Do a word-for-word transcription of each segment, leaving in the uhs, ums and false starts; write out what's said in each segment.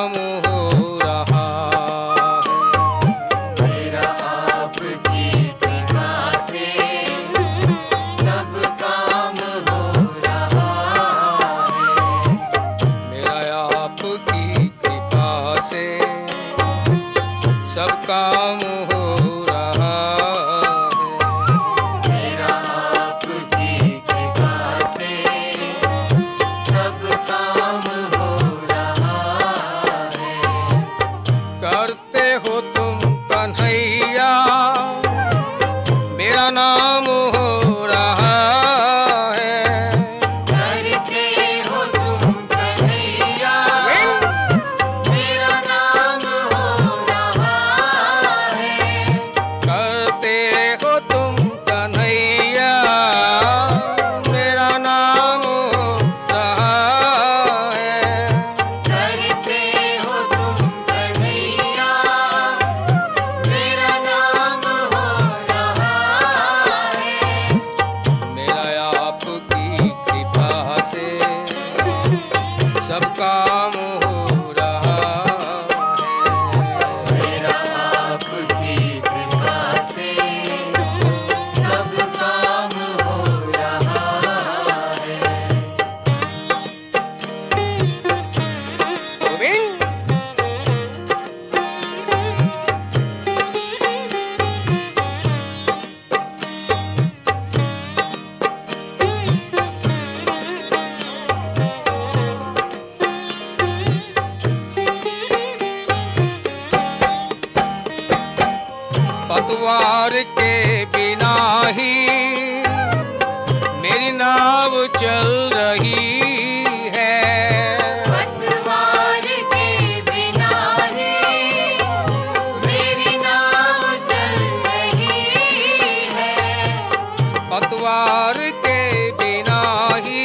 काम हो रहा है। मेरा आपकी कृपा से सब काम हो रहा है। मेरा आपकी कृपा से सब काम हो रहा है। मेरा आपकी कृपा से सब काम हो रहा है। करते हो तुम कन्हैया मेरा नाम हो रहा है। करते हो तुम कन्हैया मेरा नाम हो रहा है। करते हो तुम कन्हैया मेरा नाम हो रहा है। करते हो तुम कन्हैया मेरा नाम हो रहा है। मेरा आपकी कृपा से सब काम हो रहा है। मेरा आपकी कृपा से सब काम हो रहा है। गोविंद पतवार के बिना ही मेरी नाव चल रही है। पतवार के बिना ही मेरी नाव चल रही है। पतवार के बिना ही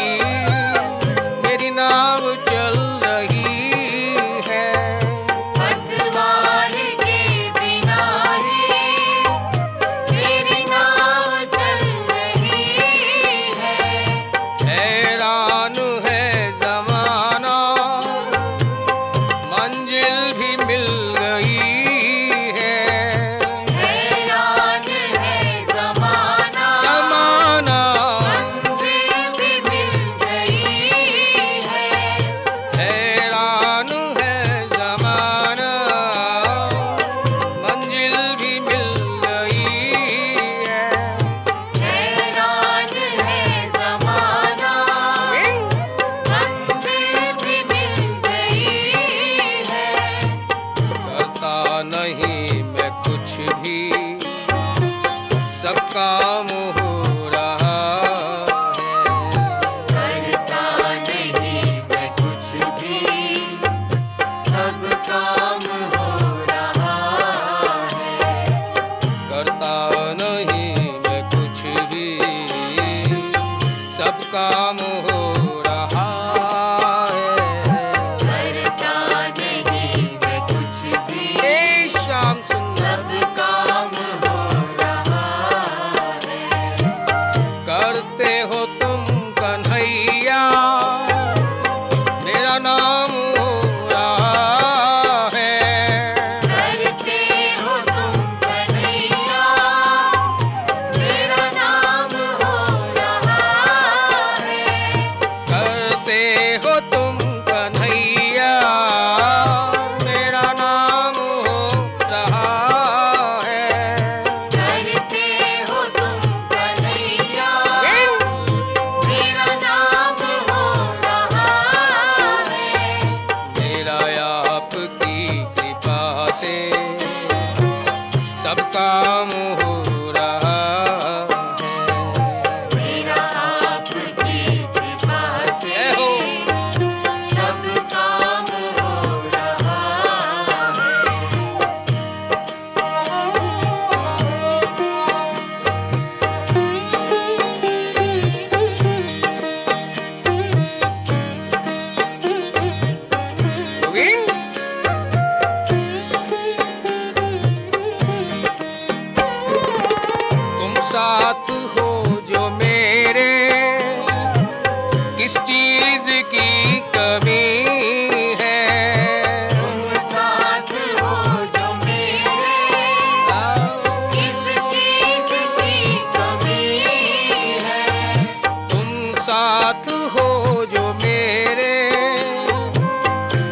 मेरी नाव चल रही है। पतवार के बिना ही मेरी नाव चल रही है। हे राम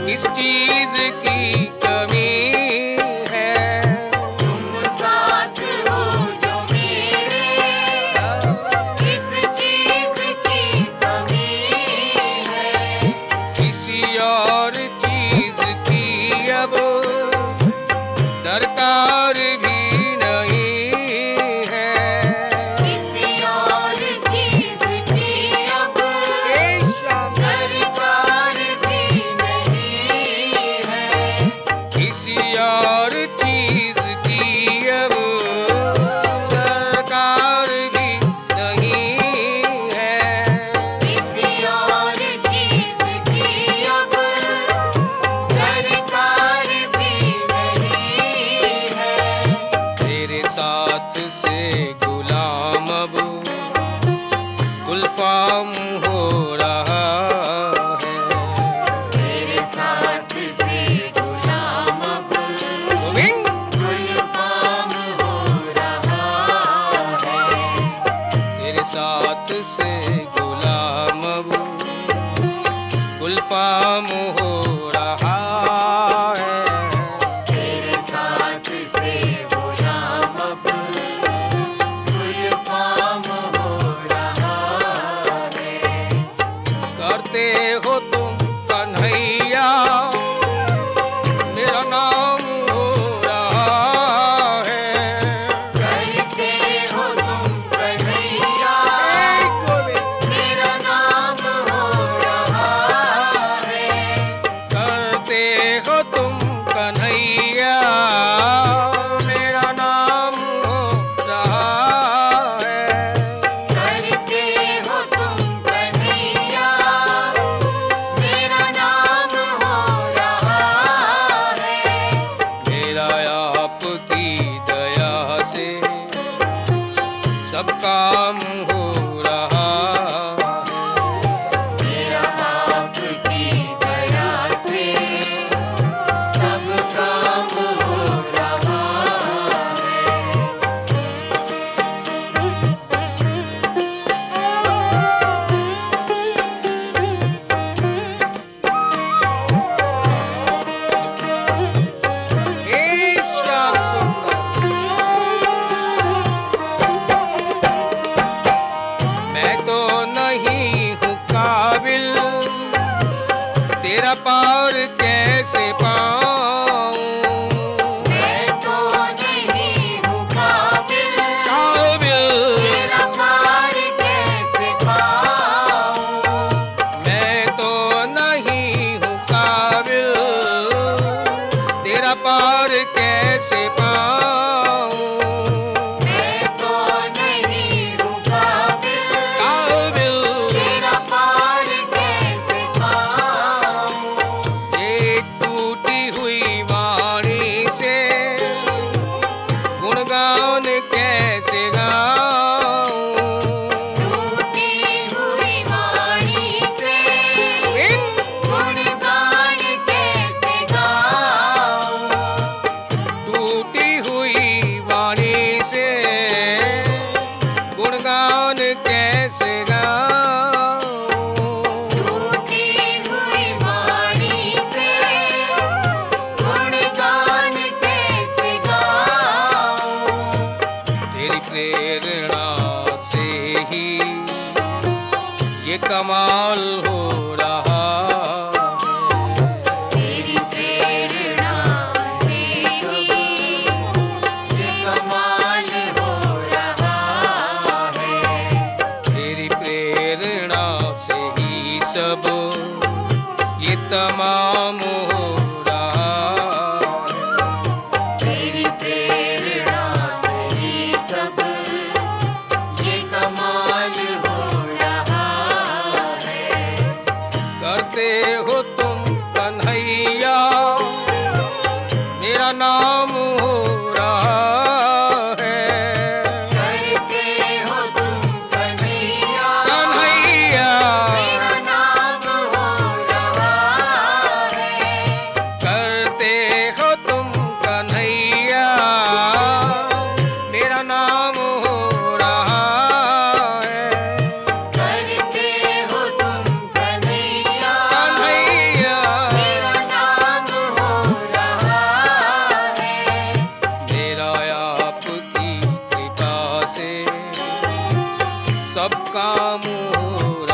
किस चीज की कमी है? तुम साथ हो जो मेरे, किस चीज की कमी है? किसी और चीज की अब दरकार भी नहीं है। किसी और चीज की अब दरकार भी नहीं है। किसी और चीज की अब दरकार भी नहीं है। किसी और चीज की अब दरकार भी नहीं है। तेरे साथ से गुलाम अब गुलफाम हो रहा है। तेरे साथ से गुलाम अब गोविंद गुलफाम हो रहा है। तेरे साथ से गुलाम अब गुलफाम हो रहा है। तेरे साथ से गुलाम अब गुलफाम हो रहा है। करते हो तुम कन्हैया मेरा नाम हो रहा है। करते हो तुम कन्हैया मेरा नाम हो रहा है। करते हो तुम कन्हैया मेरा नाम हो रहा है। करते हो तुम कन्हैया मेरा नाम हो रहा है। मेरा आपकी दया से सब काम हो रहा है। मेरा आपकी दया से सब काम हो रहा है। हे श्याम सुंदर, मैं तो नहीं हूँ काबिल तेरा पार कैसे पाऊं? मैं तो नहीं हूँ काबिल काबिल तेरा पार कैसे पाऊं? मैं तो नहीं हूँ काबिल तेरा पार कैसे पाऊं? मैं तो नहीं हूँ काबिल काबिल तेरा पार कैसे पाऊं? ये टूटी हुई वाणी से गुणगान कैसे गाऊं? टूटी हुई वाणी से गुणगान कैसे गाऊं? टूटी हुई वाणी से गुणगान कैसे गाऊं? टूटी हुई वाणी से गुणगान कैसे गाऊं? तेरी प्रेरणा से ही ये कमाल हो रहा है। तेरी प्रेरणा से ही ये कमाल हो रहा है। तेरी प्रेरणा से ही सब ये तमाम हो रहा है। तेरी प्रेरणा से ही सब ये कमाल हो रहा है। करते हो तुम कन्हैया मेरा नाम हो रहा है। करते हो तुम कन्हैया कन्हैया मेरा नाम हो रहा है। करते हो तुम कन्हैया मेरा नाम हो रहा है। करते हो तुम कन्हैया कन्हैया मेरा नाम सब काम हो